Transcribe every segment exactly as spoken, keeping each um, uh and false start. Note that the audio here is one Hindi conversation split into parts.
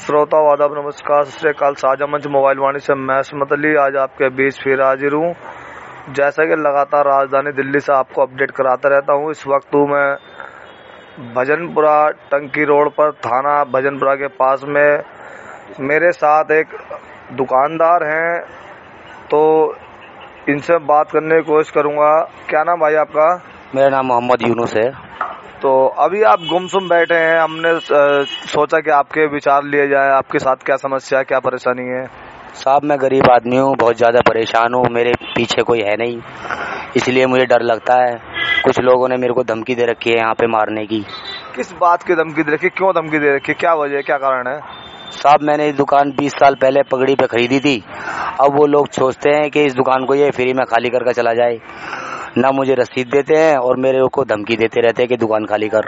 श्रोताओं आदाब नमस्कार सत श्री अकाल। साझा मंच मोबाइल वाणी से मैं असमत अली आज आपके बीच फिर हाजिर हूँ। जैसा कि लगातार राजधानी दिल्ली से आपको अपडेट कराता रहता हूँ, इस वक्त हूँ मैं भजनपुरा टंकी रोड पर, थाना भजनपुरा के पास में। मेरे साथ एक दुकानदार हैं, तो इनसे बात करने की कोशिश करूँगा। क्या नाम भाई आपका? मेरा नाम मोहम्मद यूनुस है। तो अभी आप गुमसुम बैठे हैं, हमने सोचा कि आपके विचार लिए जाए। आपके साथ क्या समस्या, क्या परेशानी है? साहब मैं गरीब आदमी हूँ, बहुत ज़्यादा परेशान हूँ। मेरे पीछे कोई है नहीं, इसलिए मुझे डर लगता है। कुछ लोगों ने मेरे को धमकी दे रखी है यहाँ पे मारने की। किस बात की धमकी दे रखी? क्यों धमकी दे रखी? क्या वजह है, क्या कारण है? साहब मैंने ये दुकान बीस साल पहले पगड़ी पे खरीदी थी। अब वो लोग सोचते हैं कि इस दुकान को ये फ्री में खाली करके चला जाए। ना मुझे रसीद देते हैं और मेरे को धमकी देते रहते हैं कि दुकान खाली कर।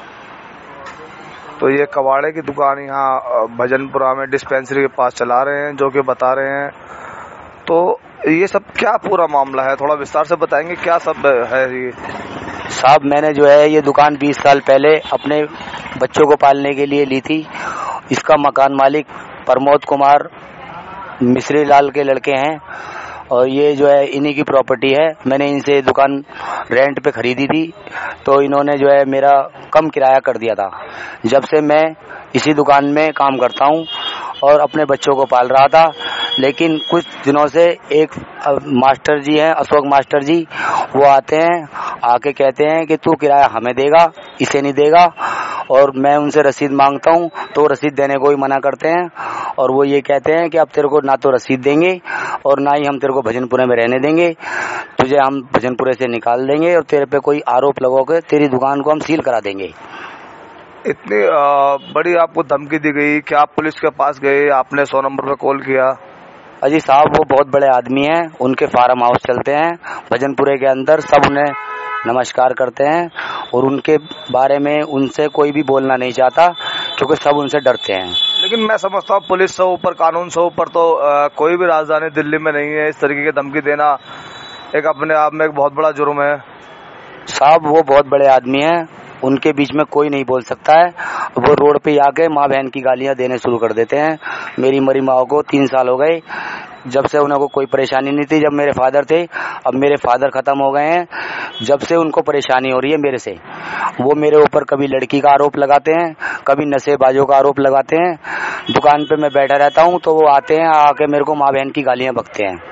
तो ये कबाड़े की दुकान यहाँ भजनपुरा में डिस्पेंसरी के पास चला रहे हैं, जो कि बता रहे हैं। तो ये सब क्या पूरा मामला है, थोड़ा विस्तार से बताएंगे क्या सब है ये? साहब मैंने जो है ये दुकान बीस साल पहले अपने बच्चों को पालने के लिए ली थी। इसका मकान मालिक प्रमोद कुमार मिश्री लाल के लड़के हैं और ये जो है इन्हीं की प्रॉपर्टी है। मैंने इनसे दुकान रेंट पे खरीदी थी, तो इन्होंने जो है मेरा कम किराया कर दिया था। जब से मैं इसी दुकान में काम करता हूँ और अपने बच्चों को पाल रहा था, लेकिन कुछ दिनों से एक मास्टर जी हैं, अशोक मास्टर जी, वो आते हैं, आके कहते हैं कि तू किराया हमें देगा, इसे नहीं देगा। और मैं उनसे रसीद मांगता हूँ तो रसीद देने को ही मना करते हैं। और वो ये कहते हैं कि अब तेरे को ना तो रसीद देंगे और ना ही हम तेरे को भजनपुरे में रहने देंगे, तुझे हम भजनपुरे से निकाल देंगे और तेरे पे कोई आरोप लगाओगे तेरी दुकान को हम सील करा देंगे। इतनी बड़ी आपको धमकी दी गई, क्या आप पुलिस के पास गए? आपने सौ नंबर पे कॉल किया? अजी साहब वो बहुत बड़े आदमी हैं, उनके फार्म हाउस चलते हैं भजनपुरे के अंदर, सब उन्हें नमस्कार करते हैं और उनके बारे में उनसे कोई भी बोलना नहीं चाहता क्योंकि सब उनसे डरते हैं। लेकिन मैं समझता हूँ पुलिस से ऊपर, कानून से ऊपर तो आ, कोई भी राजधानी दिल्ली में नहीं है। इस तरीके की धमकी देना एक अपने आप में एक बहुत बड़ा जुर्म है। साहब वो बहुत बड़े आदमी हैं, उनके बीच में कोई नहीं बोल सकता है। वो रोड पे आके माँ बहन की गालियां देने शुरू कर देते हैं। मेरी मरी माँ को तीन साल हो गए, जब से उन्हें को कोई परेशानी नहीं थी जब मेरे फादर थे। अब मेरे फादर खत्म हो गए हैं, जब से उनको परेशानी हो रही है मेरे से। वो मेरे ऊपर कभी लड़की का आरोप लगाते हैं, कभी नशेबाजों का आरोप लगाते हैं। दुकान पे मैं बैठा रहता हूँ तो वो आते हैं, आके मेरे को माँ बहन की गालियां बकते हैं।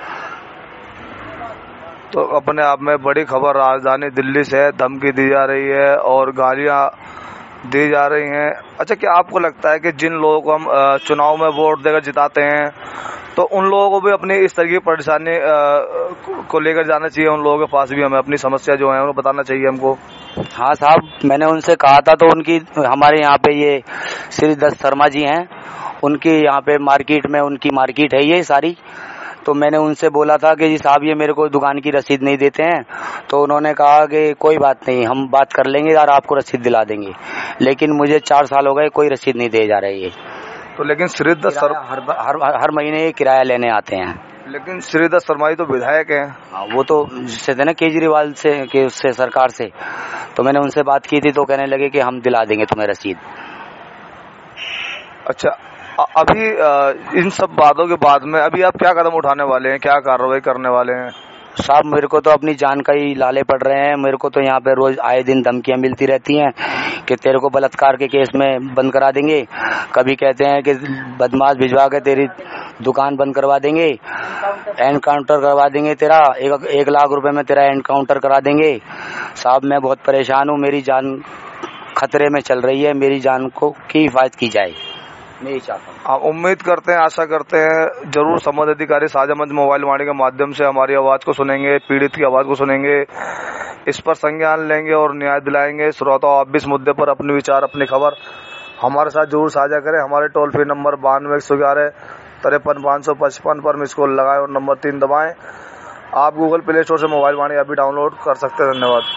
तो अपने आप में बड़ी खबर राजधानी दिल्ली से धमकी दी जा रही है और गालियां दी जा रही हैं। अच्छा, क्या आपको लगता है कि जिन लोगों को हम चुनाव में वोट देकर जिताते हैं, तो उन लोगों को भी अपनी इस तरह की परेशानी को लेकर जाना चाहिए? उन लोगों के पास भी हमें अपनी समस्या जो है उनको बताना चाहिए हमको? हाँ साहब, मैंने उनसे कहा था तो उनकी, हमारे यहाँ पे ये श्री दत्त शर्मा जी हैं, उनकी यहाँ पे मार्केट में उनकी मार्केट है ये सारी। तो मैंने उनसे बोला था कि जी साहब ये मेरे को दुकान की रसीद नहीं देते हैं। तो उन्होंने कहा कि कोई बात नहीं, हम बात कर लेंगे और आपको रसीद दिला देंगे। लेकिन मुझे चार साल हो गए, कोई रसीद नहीं दे जा रही है। तो लेकिन श्री दत्त शर्मा हर, हर हर महीने ये किराया लेने आते हैं। लेकिन श्री दत्त शर्मा जी तो विधायक हैं। हाँ, वो तो जिससे थे ना केजरीवाल से, के उससे सरकार से। तो मैंने उनसे बात की थी तो कहने लगे कि हम दिला देंगे तुम्हें रसीद। अच्छा, अभी इन सब बातों के बाद में अभी आप क्या कदम उठाने वाले हैं, क्या कार्रवाई करने वाले हैं? साहब मेरे को तो अपनी जान का ही लाले पड़ रहे हैं। मेरे को तो यहाँ पे रोज आए दिन धमकियां मिलती रहती हैं कि तेरे को बलात्कार के केस में बंद करा देंगे, कभी कहते हैं कि बदमाश भिजवा के तेरी दुकान बंद करवा देंगे, एनकाउंटर करवा देंगे तेरा, एक, एक लाख रुपए में तेरा एनकाउंटर करा देंगे। साहब मैं बहुत परेशान हूँ, मेरी जान खतरे में चल रही है, मेरी जान को की हिफाजत की जाए, मैं ये चाहता हूँ। आप उम्मीद करते हैं, आशा करते हैं जरूर संबंधित अधिकारी साझा मंच मोबाइल वाणी के माध्यम से हमारी आवाज को सुनेंगे, पीड़ित की आवाज को सुनेंगे, इस पर संज्ञान लेंगे और न्याय दिलाएंगे। श्रोताओं, आप भी इस मुद्दे पर अपने विचार, अपनी खबर हमारे साथ जरूर साझा करें। हमारे टोल फ्री नंबर बानवे एक सौ ग्यारह तिरपन पाँच सौ पचपन पर मिस कॉल लगाए और नंबर तीन दबाएं। आप गूगल प्ले स्टोर से मोबाइल वाणी अभी डाउनलोड कर सकते हैं। धन्यवाद।